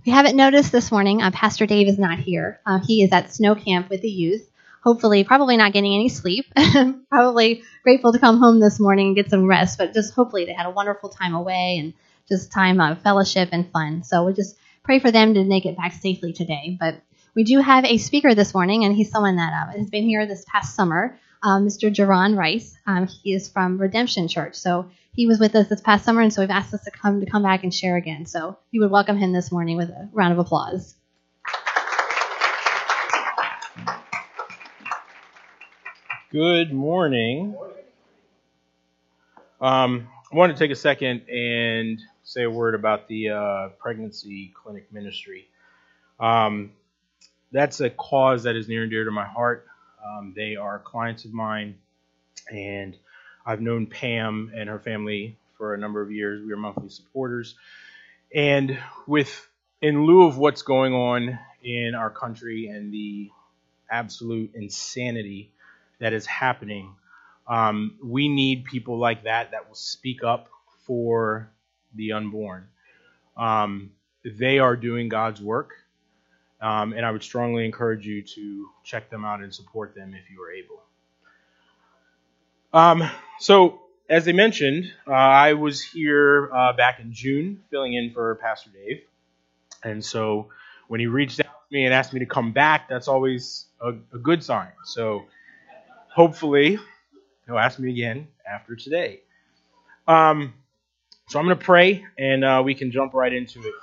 If you haven't noticed this morning, Pastor Dave is not here. He is at snow camp with the youth. Hopefully, probably not getting any sleep. Probably grateful to come home this morning and get some rest, but just hopefully they had a wonderful time away and just time of fellowship and fun. So we'll just pray for them to make it back safely today. But we do have a speaker this morning, and he's someone that has been here this past summer, Mr. Jaron Rice. He is from Redemption Church. So he was with us this past summer, and so we've asked us to come back and share again. So we would welcome him this morning with a round of applause. Good morning. I want to take a second and say a word about the pregnancy clinic ministry. That's a cause that is near and dear to my heart. They are clients of mine, and I've known Pam and her family for a number of years. We are monthly supporters. And in lieu of what's going on in our country and the absolute insanity that is happening, we need people like that will speak up for the unborn. They are doing God's work, and I would strongly encourage you to check them out and support them if you are able. So, as I mentioned, I was here back in June filling in for Pastor Dave. And so when he reached out to me and asked me to come back, that's always a good sign. So hopefully he'll ask me again after today. So I'm going to pray and we can jump right into it.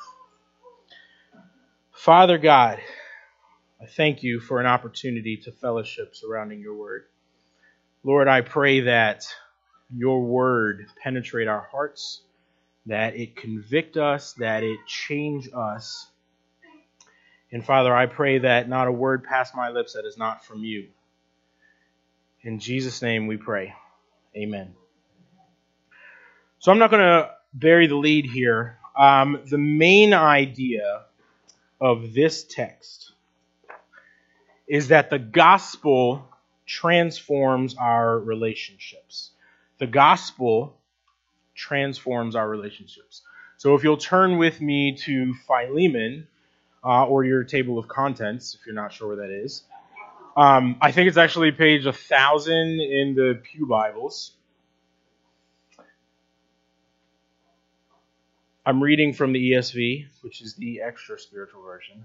Father God, I thank you for an opportunity to fellowship surrounding your word. Lord, I pray that your word penetrate our hearts, that it convict us, that it change us. And Father, I pray that not a word pass my lips that is not from you. In Jesus' name we pray. Amen. So I'm not going to bury the lead here. The main idea of this text is that the gospel transforms our relationships. The gospel transforms our relationships. So if you'll turn with me to Philemon, or your table of contents, if you're not sure where that is. I think it's actually page 1000 in the Pew Bibles. I'm reading from the ESV, which is the extra spiritual version.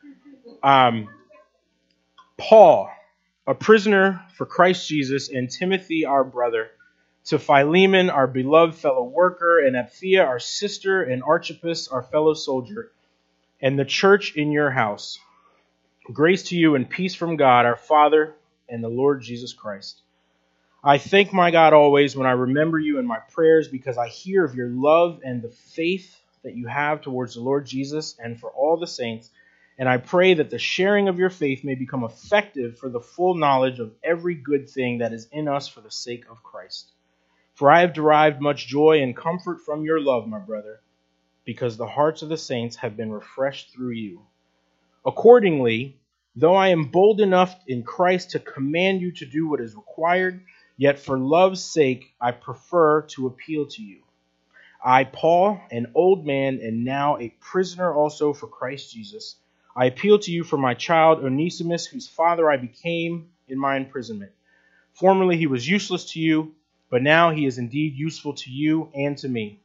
Paul, a prisoner for Christ Jesus, and Timothy, our brother, to Philemon, our beloved fellow worker, and Apphia, our sister, and Archippus, our fellow soldier, and the church in your house. Grace to you and peace from God, our Father, and the Lord Jesus Christ. I thank my God always when I remember you in my prayers, because I hear of your love and the faith that you have towards the Lord Jesus and for all the saints. And I pray that the sharing of your faith may become effective for the full knowledge of every good thing that is in us for the sake of Christ. For I have derived much joy and comfort from your love, my brother, because the hearts of the saints have been refreshed through you. Accordingly, though I am bold enough in Christ to command you to do what is required, yet for love's sake I prefer to appeal to you. I, Paul, an old man and now a prisoner also for Christ Jesus, I appeal to you for my child Onesimus, whose father I became in my imprisonment. Formerly he was useless to you, but now he is indeed useful to you and to me.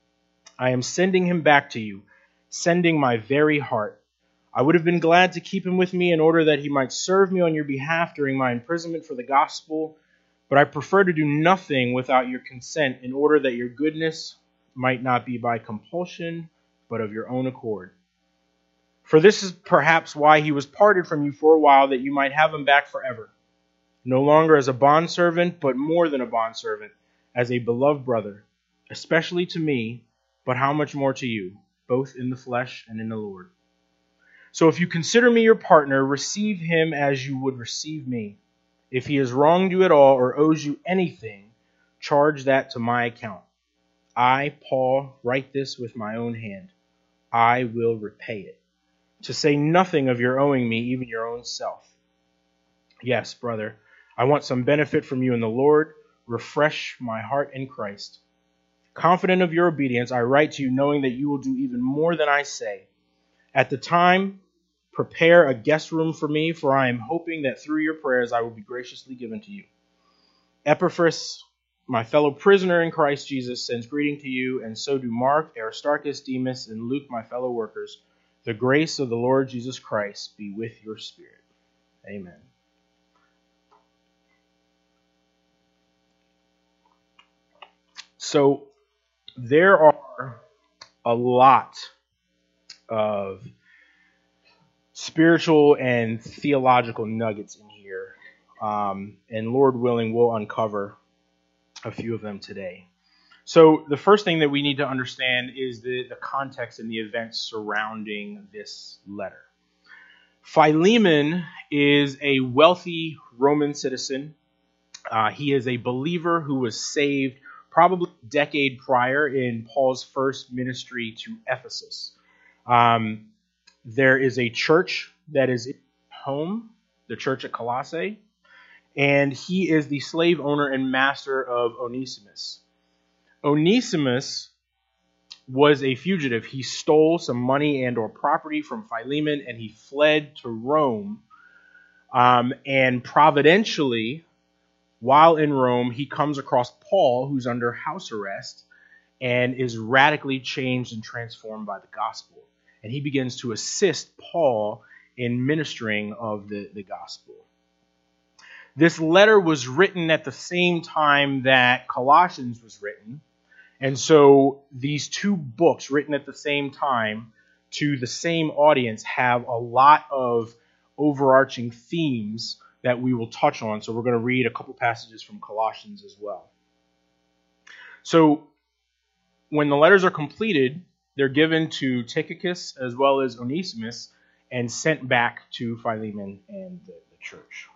I am sending him back to you, sending my very heart. I would have been glad to keep him with me in order that he might serve me on your behalf during my imprisonment for the gospel, but I prefer to do nothing without your consent in order that your goodness might not be by compulsion, but of your own accord. For this is perhaps why he was parted from you for a while, that you might have him back forever, no longer as a bondservant, but more than a bondservant, as a beloved brother, especially to me, but how much more to you, both in the flesh and in the Lord. So if you consider me your partner, receive him as you would receive me. If he has wronged you at all or owes you anything, charge that to my account. I, Paul, write this with my own hand. I will repay it. To say nothing of your owing me even your own self. Yes, brother, I want some benefit from you in the Lord. Refresh my heart in Christ. Confident of your obedience, I write to you knowing that you will do even more than I say. At the time, prepare a guest room for me, for I am hoping that through your prayers I will be graciously given to you. Epaphras, my fellow prisoner in Christ Jesus, sends greeting to you, and so do Mark, Aristarchus, Demas, and Luke, my fellow workers. The grace of the Lord Jesus Christ be with your spirit. Amen. So there are a lot of spiritual and theological nuggets in here, and Lord willing, we'll uncover a few of them today. So the first thing that we need to understand is the context and the events surrounding this letter. Philemon is a wealthy Roman citizen. He is a believer who was saved probably a decade prior in Paul's first ministry to Ephesus. There is a church that is in home, the church at Colossae, and he is the slave owner and master of Onesimus. Onesimus was a fugitive. He stole some money and or property from Philemon, and he fled to Rome. And providentially, while in Rome, he comes across Paul, who's under house arrest, and is radically changed and transformed by the gospel. And he begins to assist Paul in ministering of the gospel. This letter was written at the same time that Colossians was written. And so these two books written at the same time to the same audience have a lot of overarching themes that we will touch on. So we're going to read a couple passages from Colossians as well. So when the letters are completed, they're given to Tychicus as well as Onesimus and sent back to Philemon and the church.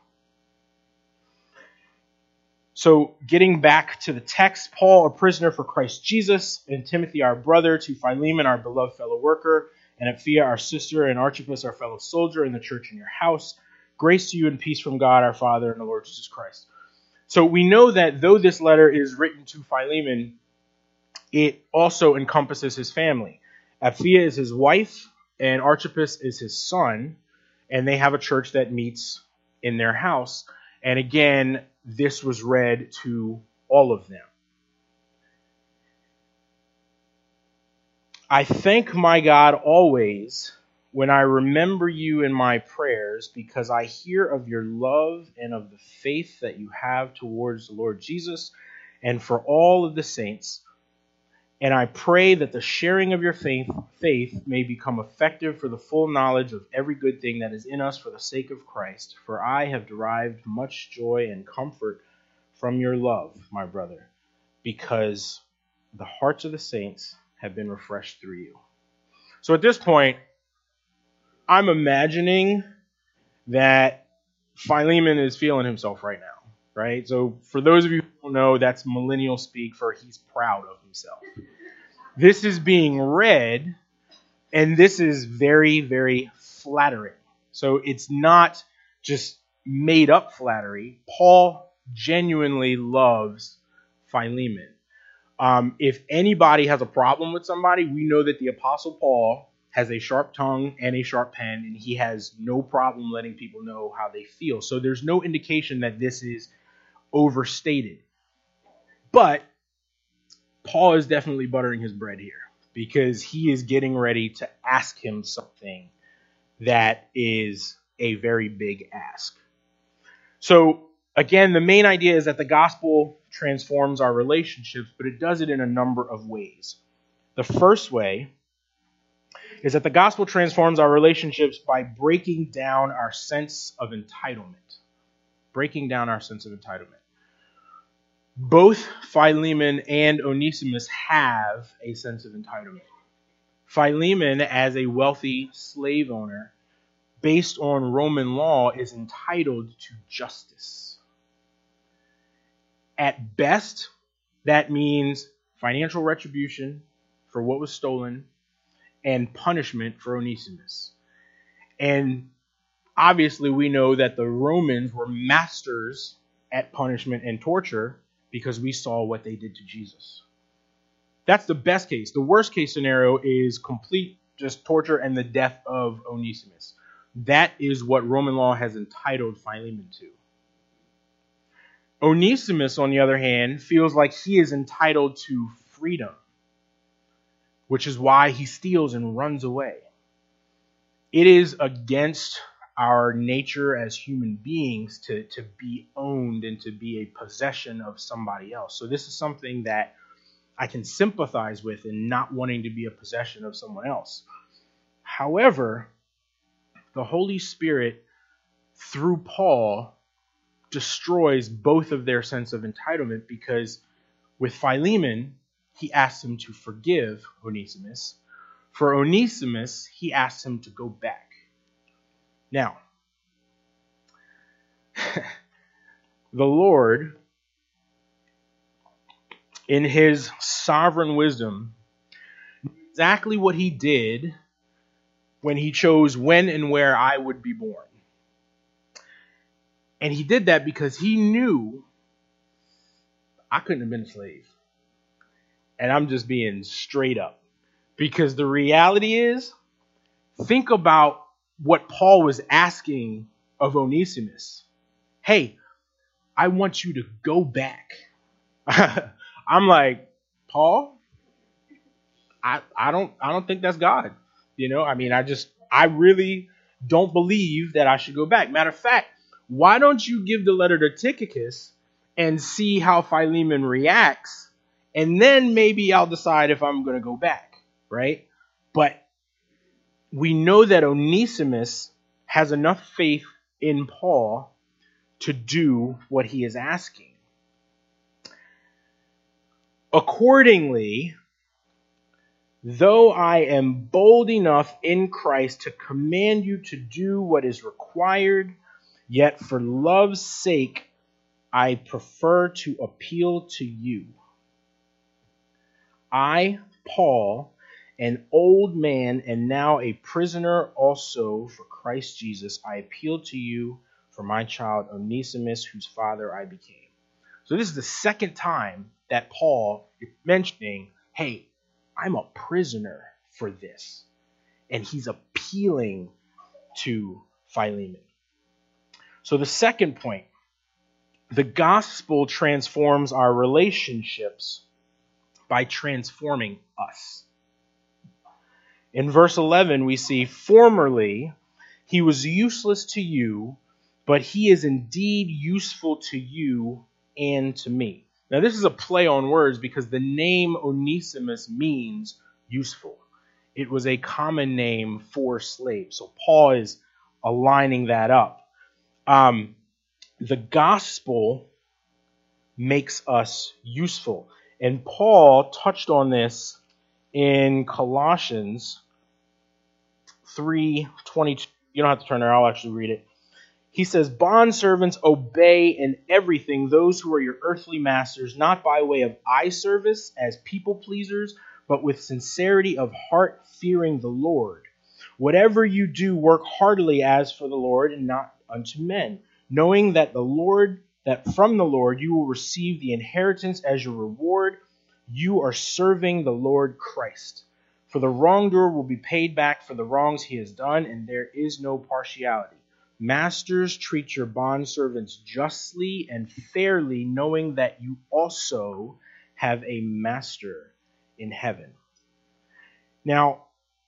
So getting back to the text, Paul, a prisoner for Christ Jesus, and Timothy, our brother, to Philemon, our beloved fellow worker, and Apphia, our sister, and Archippus, our fellow soldier, in the church in your house. Grace to you and peace from God, our Father, and the Lord Jesus Christ. So we know that though this letter is written to Philemon, it also encompasses his family. Apphia is his wife, and Archippus is his son, and they have a church that meets in their house. And again, this was read to all of them. I thank my God always when I remember you in my prayers, because I hear of your love and of the faith that you have towards the Lord Jesus and for all of the saints. And I pray that the sharing of your faith may become effective for the full knowledge of every good thing that is in us for the sake of Christ. For I have derived much joy and comfort from your love, my brother, because the hearts of the saints have been refreshed through you. So at this point, I'm imagining that Philemon is feeling himself right now, right? So for those of you who don't know, that's millennial speak for he's proud of himself. This is being read, and this is very, very flattering. So it's not just made up flattery. Paul genuinely loves Philemon. If anybody has a problem with somebody, we know that the Apostle Paul has a sharp tongue and a sharp pen, and he has no problem letting people know how they feel. So there's no indication that this is overstated. But Paul is definitely buttering his bread here, because he is getting ready to ask him something that is a very big ask. So again, the main idea is that the gospel transforms our relationships, but it does it in a number of ways. The first way is that the gospel transforms our relationships by breaking down our sense of entitlement. Breaking down our sense of entitlement. Both Philemon and Onesimus have a sense of entitlement. Philemon, as a wealthy slave owner, based on Roman law, is entitled to justice. At best, that means financial retribution for what was stolen and punishment for Onesimus. And obviously we know that the Romans were masters at punishment and torture because we saw what they did to Jesus. That's the best case. The worst case scenario is complete just torture and the death of Onesimus. That is what Roman law has entitled Philemon to. Onesimus, on the other hand, feels like he is entitled to freedom, which is why he steals and runs away. It is against our nature as human beings to be owned and to be a possession of somebody else. So this is something that I can sympathize with in not wanting to be a possession of someone else. However, the Holy Spirit, through Paul, destroys both of their sense of entitlement, because with Philemon, he asks him to forgive Onesimus. For Onesimus, he asks him to go back. Now, the Lord, in his sovereign wisdom, knew exactly what he did when he chose when and where I would be born. And he did that because he knew I couldn't have been a slave. And I'm just being straight up. Because the reality is, think about what Paul was asking of Onesimus. Hey, I want you to go back. I'm like, Paul, I don't think that's God. I really don't believe that I should go back. Matter of fact, why don't you give the letter to Tychicus and see how Philemon reacts, and then maybe I'll decide if I'm going to go back, right? But we know that Onesimus has enough faith in Paul to do what he is asking. Accordingly, though I am bold enough in Christ to command you to do what is required, yet for love's sake, I prefer to appeal to you. I, Paul, an old man and now a prisoner also for Christ Jesus, I appeal to you for my child Onesimus, whose father I became. So this is the second time that Paul is mentioning, hey, I'm a prisoner for this. And he's appealing to Philemon. So the second point, the gospel transforms our relationships by transforming us. In verse 11, we see, formerly he was useless to you, but he is indeed useful to you and to me. Now this is a play on words because the name Onesimus means useful. It was a common name for slaves. So Paul is aligning that up. The gospel makes us useful. And Paul touched on this in Colossians 3:22. You don't have to turn there. I'll actually read it. He says, bondservants, obey in everything those who are your earthly masters, not by way of eye service as people pleasers, but with sincerity of heart, fearing the Lord. Whatever you do, work heartily as for the Lord and not unto men, knowing that from the Lord you will receive the inheritance as your reward. You are serving the Lord Christ. For the wrongdoer will be paid back for the wrongs he has done, and there is no partiality. Masters, treat your bondservants justly and fairly, knowing that you also have a master in heaven. Now,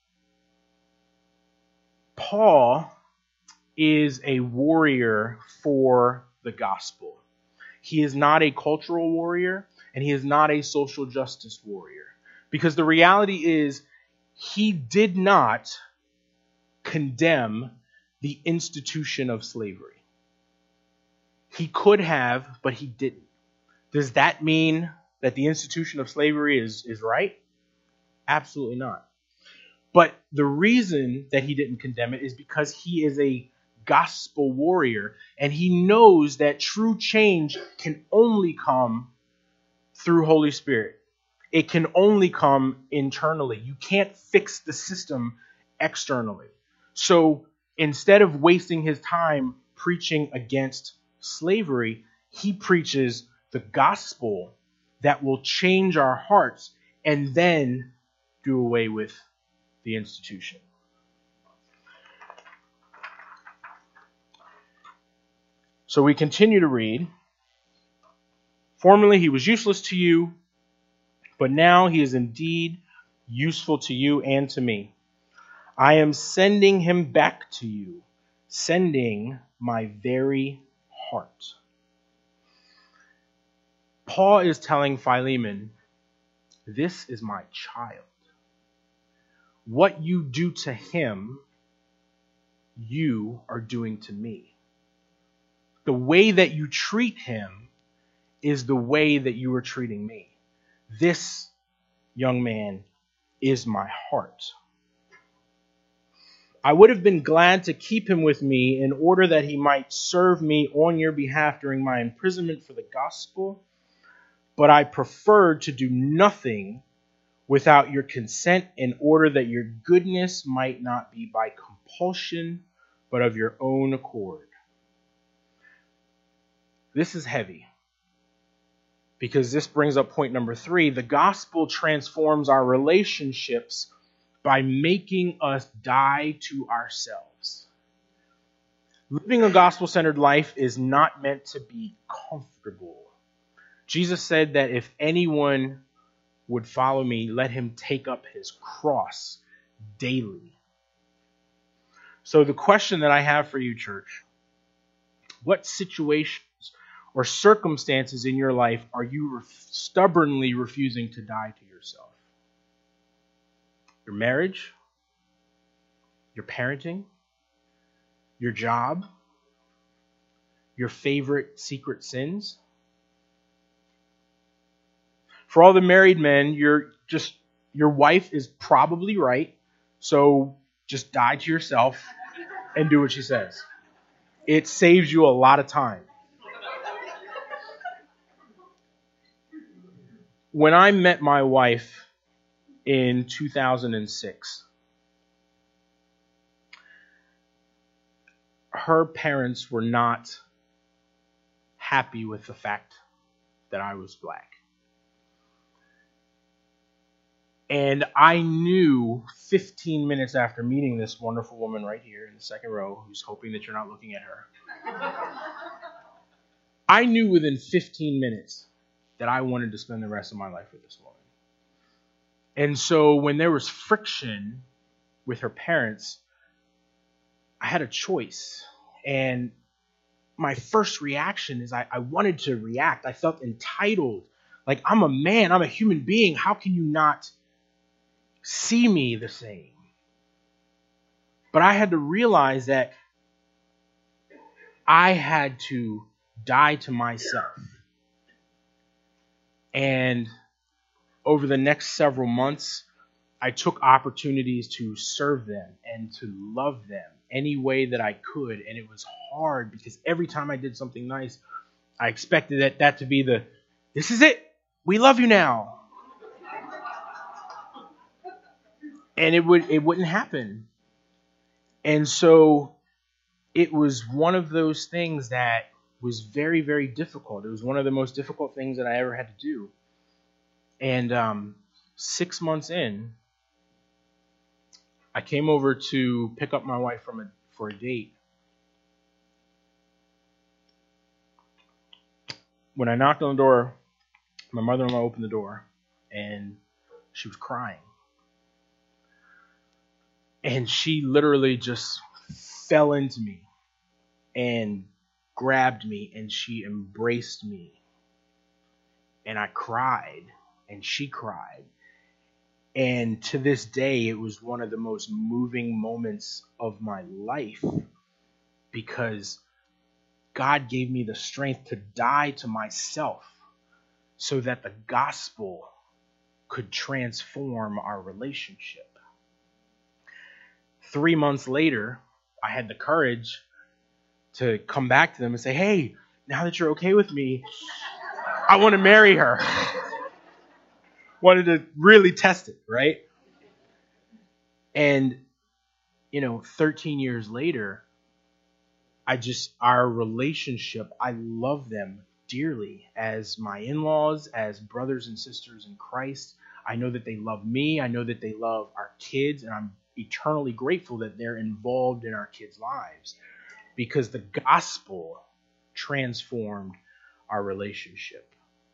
Paul is a warrior for the gospel. He is not a cultural warrior, and he is not a social justice warrior. Because the reality is, he did not condemn the institution of slavery. He could have, but he didn't. Does that mean that the institution of slavery is right? Absolutely not. But the reason that he didn't condemn it is because he is a gospel warrior, and he knows that true change can only come through Holy Spirit. It can only come internally. You can't fix the system externally. So instead of wasting his time preaching against slavery, he preaches the gospel that will change our hearts and then do away with the institution. So we continue to read. Formerly he was useless to you, but now he is indeed useful to you and to me. I am sending him back to you, sending my very heart. Paul is telling Philemon, this is my child. What you do to him, you are doing to me. The way that you treat him is the way that you are treating me. This young man is my heart. I would have been glad to keep him with me in order that he might serve me on your behalf during my imprisonment for the gospel, but I preferred to do nothing without your consent in order that your goodness might not be by compulsion, but of your own accord. This is heavy, because this brings up point number 3. The gospel transforms our relationships by making us die to ourselves. Living a gospel-centered life is not meant to be comfortable. Jesus said that if anyone would follow me, let him take up his cross daily. So the question that I have for you, church, what situations or circumstances in your life are you stubbornly refusing to die to yourself? Your marriage, your parenting, your job, your favorite secret sins. For all the married men, your wife is probably right, so just die to yourself and do what she says. It saves you a lot of time. When I met my wife in 2006, her parents were not happy with the fact that I was black. And I knew 15 minutes after meeting this wonderful woman right here in the second row, who's hoping that you're not looking at her, I knew within 15 minutes that I wanted to spend the rest of my life with this woman. And so when there was friction with her parents, I had a choice. And my first reaction is I wanted to react. I felt entitled. Like, I'm a man. I'm a human being. How can you not see me the same? But I had to realize that I had to die to myself. And over the next several months, I took opportunities to serve them and to love them any way that I could. And it was hard because every time I did something nice, I expected that to be this is it. We love you now. And it wouldn't happen. And so it was one of those things that was very, very difficult. It was one of the most difficult things that I ever had to do. And 6 months in, I came over to pick up my wife for a date. When I knocked on the door, my mother-in-law opened the door, and she was crying. And she literally just fell into me and grabbed me, and she embraced me. And I cried, and she cried. And to this day, it was one of the most moving moments of my life because God gave me the strength to die to myself so that the gospel could transform our relationship. 3 months later, I had the courage to come back to them and say, hey, now that you're okay with me, I want to marry her. Wanted to really test it, right? And, 13 years later, our relationship, I love them dearly as my in-laws, as brothers and sisters in Christ. I know that they love me. I know that they love our kids, and I'm eternally grateful that they're involved in our kids' lives because the gospel transformed our relationship.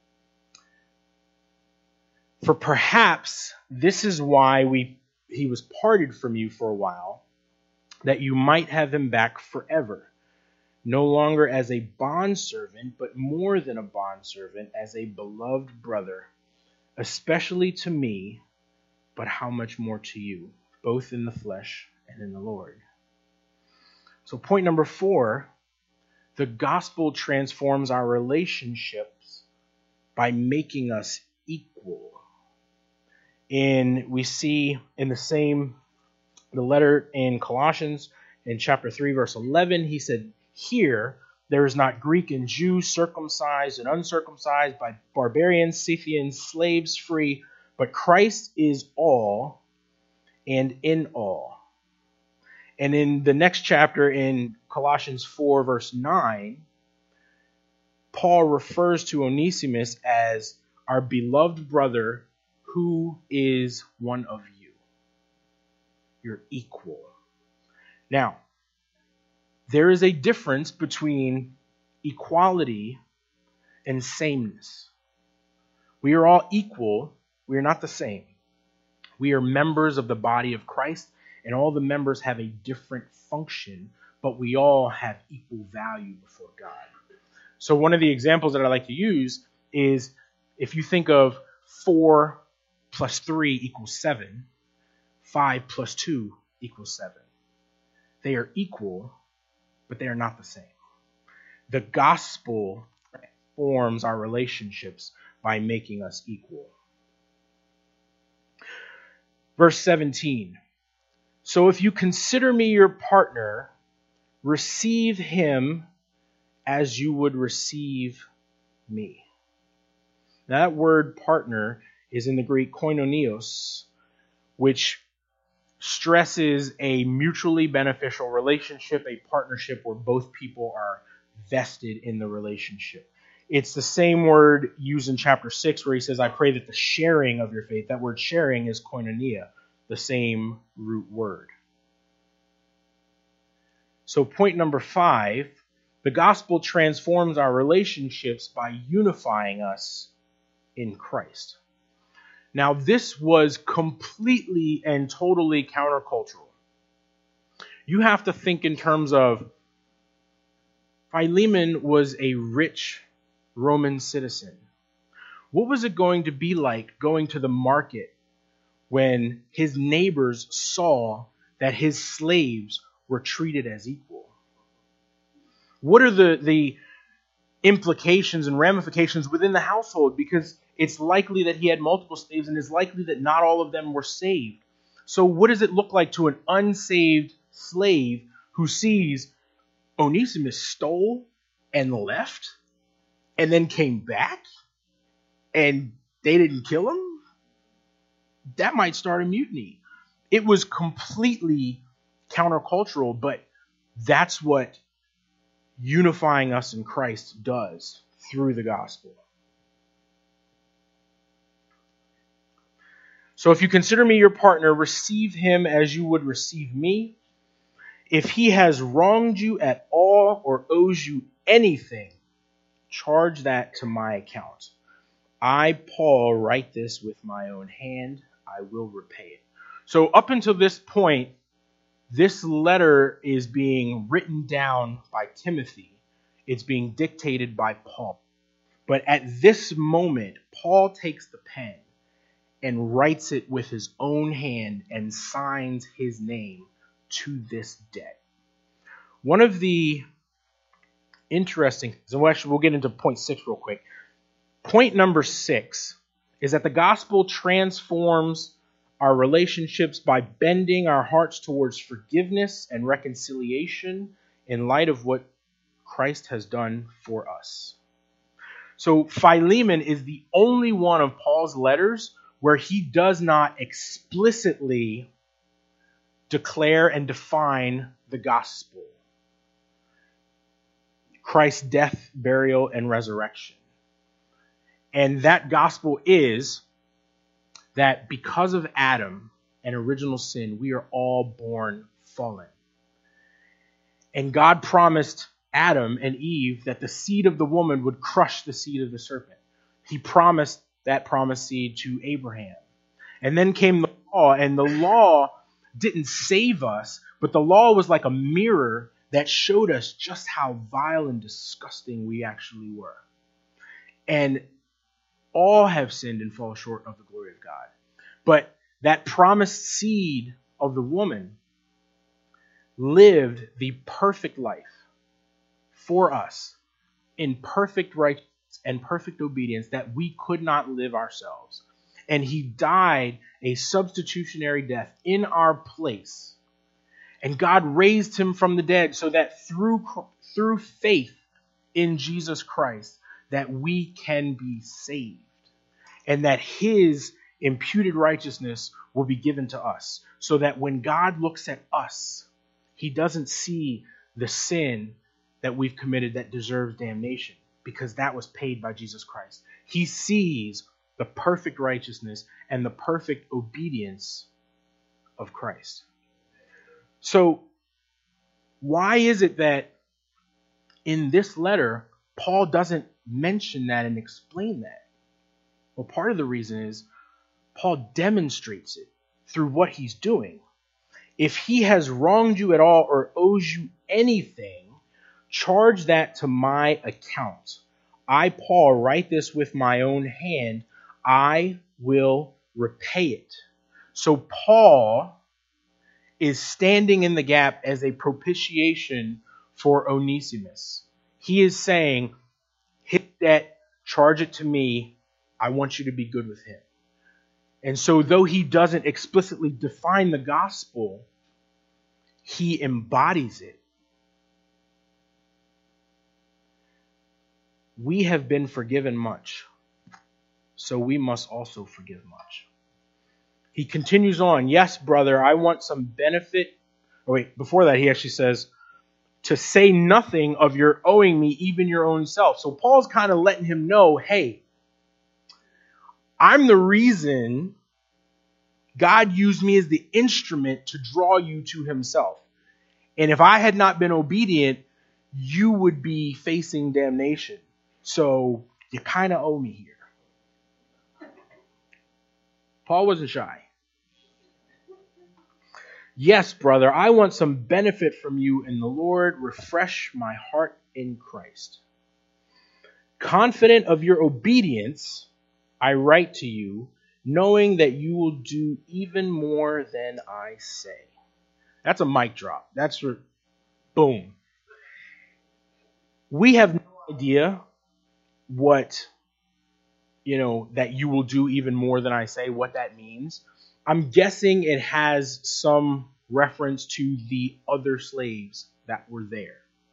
For perhaps this is why he was parted from you for a while, that you might have him back forever, no longer as a bondservant, but more than a bondservant, as a beloved brother, especially to me, but how much more to you, both in the flesh and in the Lord. So point number 4, the gospel transforms our relationships by making us equal. We see in the letter in Colossians in chapter 3, verse 11, he said, here there is not Greek and Jew, circumcised and uncircumcised, by barbarians, Scythians, slaves, free, but Christ is all and in all. And in the next chapter, in Colossians 4, verse 9, Paul refers to Onesimus as our beloved brother who is one of you. You're equal. Now, there is a difference between equality and sameness. We are all equal. We are not the same. We are members of the body of Christ, and all the members have a different function, but we all have equal value before God. So one of the examples that I like to use is if you think of 4 plus 3 equals 7, 5 plus 2 equals 7. They are equal, but they are not the same. The gospel transforms our relationships by making us equal. Verse 17. So if you consider me your partner, receive him as you would receive me. Now, that word partner is in the Greek koinonios, which stresses a mutually beneficial relationship, a partnership where both people are vested in the relationship. It's the same word used in chapter 6 where he says, I pray that the sharing of your faith, that word sharing is koinonia, the same root word. So point number 5, the gospel transforms our relationships by unifying us in Christ. Now, this was completely and totally countercultural. You have to think in terms of Philemon was a rich Roman citizen. What was it going to be like going to the market when his neighbors saw that his slaves were treated as equal? What are the implications and ramifications within the household? Because it's likely that he had multiple slaves, and it's likely that not all of them were saved. So what does it look like to an unsaved slave who sees Onesimus stole and left and then came back and they didn't kill him? That might start a mutiny. It was completely countercultural, but that's what unifying us in Christ does through the gospel. So if you consider me your partner, receive him as you would receive me. If he has wronged you at all or owes you anything, charge that to my account. I, Paul, write this with my own hand. I will repay it. So up until this point, this letter is being written down by Timothy. It's being dictated by Paul. But at this moment, Paul takes the pen and writes it with his own hand and signs his name to this debt. One of the interesting things, and we'll get into point 6 real quick. Point number 6 is that the gospel transforms our relationships by bending our hearts towards forgiveness and reconciliation in light of what Christ has done for us. So Philemon is the only one of Paul's letters where he does not explicitly declare and define the gospel, Christ's death, burial, and resurrection. And that gospel is that because of Adam and original sin, we are all born fallen. And God promised Adam and Eve that the seed of the woman would crush the seed of the serpent. He promised that promised seed to Abraham. And then came the law, and the law didn't save us, but the law was like a mirror that showed us just how vile and disgusting we actually were. And all have sinned and fall short of the glory of God. But that promised seed of the woman lived the perfect life for us in perfect righteousness and perfect obedience that we could not live ourselves. And he died a substitutionary death in our place. And God raised him from the dead so that through faith in Jesus Christ that we can be saved. And that his imputed righteousness will be given to us. So that when God looks at us, he doesn't see the sin that we've committed that deserves damnation, because that was paid by Jesus Christ. He sees the perfect righteousness and the perfect obedience of Christ. So, why is it that in this letter, Paul doesn't mention that and explain that? Well, part of the reason is Paul demonstrates it through what he's doing. If he has wronged you at all or owes you anything, charge that to my account. I, Paul, write this with my own hand. I will repay it. So Paul is standing in the gap as a propitiation for Onesimus. He is saying, his debt, charge it to me. I want you to be good with him. And so though he doesn't explicitly define the gospel, he embodies it. We have been forgiven much, so we must also forgive much. He continues on, yes, brother, I want some benefit. Oh, wait, before that, he actually says, to say nothing of your owing me, even your own self. So Paul's kind of letting him know, hey, I'm the reason God used me as the instrument to draw you to himself. And if I had not been obedient, you would be facing damnation. So you kind of owe me here. Paul wasn't shy. Yes, brother, I want some benefit from you in the Lord. Refresh my heart in Christ. Confident of your obedience, I write to you, knowing that you will do even more than I say. That's a mic drop. That's for boom. We have no idea what, that you will do even more than I say, what that means. I'm guessing it has some reference to the other slaves that were there.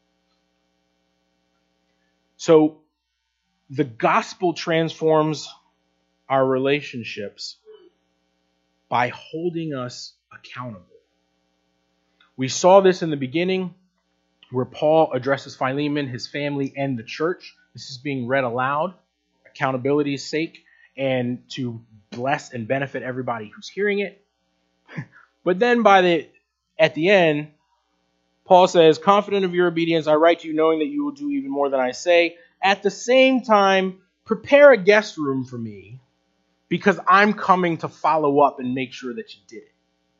So the gospel transforms our relationships by holding us accountable. We saw this in the beginning where Paul addresses Philemon, his family, and the church. This is being read aloud, accountability's sake, and to bless and benefit everybody who's hearing it. But then at the end, Paul says, confident of your obedience, I write to you knowing that you will do even more than I say. At the same time, prepare a guest room for me because I'm coming to follow up and make sure that you did it.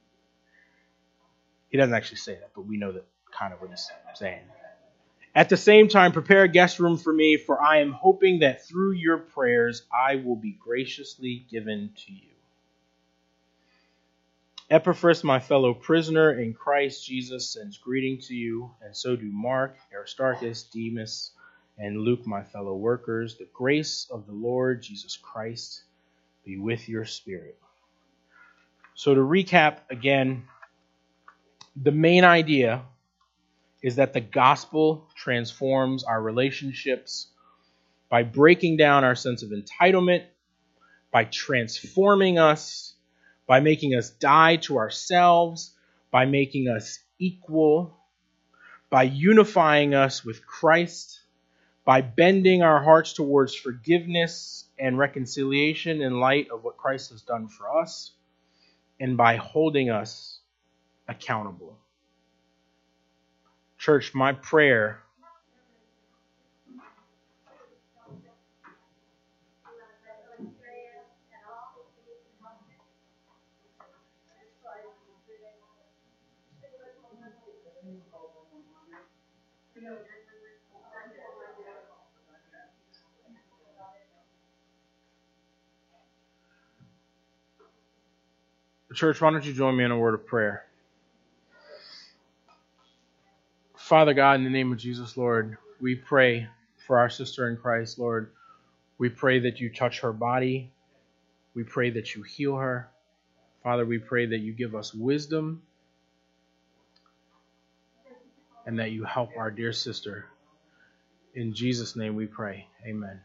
He doesn't actually say that, but we know that kind of what he's saying. At the same time, prepare a guest room for me, for I am hoping that through your prayers I will be graciously given to you. Epaphras, my fellow prisoner in Christ Jesus, sends greeting to you, and so do Mark, Aristarchus, Demas, and Luke, my fellow workers. The grace of the Lord Jesus Christ be with your spirit. So to recap again, the main idea is that the gospel transforms our relationships by breaking down our sense of entitlement, by transforming us, by making us die to ourselves, by making us equal, by unifying us with Christ, by bending our hearts towards forgiveness and reconciliation in light of what Christ has done for us and by holding us accountable. Church, my prayer Church, why don't you join me in a word of prayer? Father God, in the name of Jesus, Lord, we pray for our sister in Christ, Lord. We pray that you touch her body. We pray that you heal her. Father, we pray that you give us wisdom and that you help our dear sister. In Jesus' name we pray. Amen.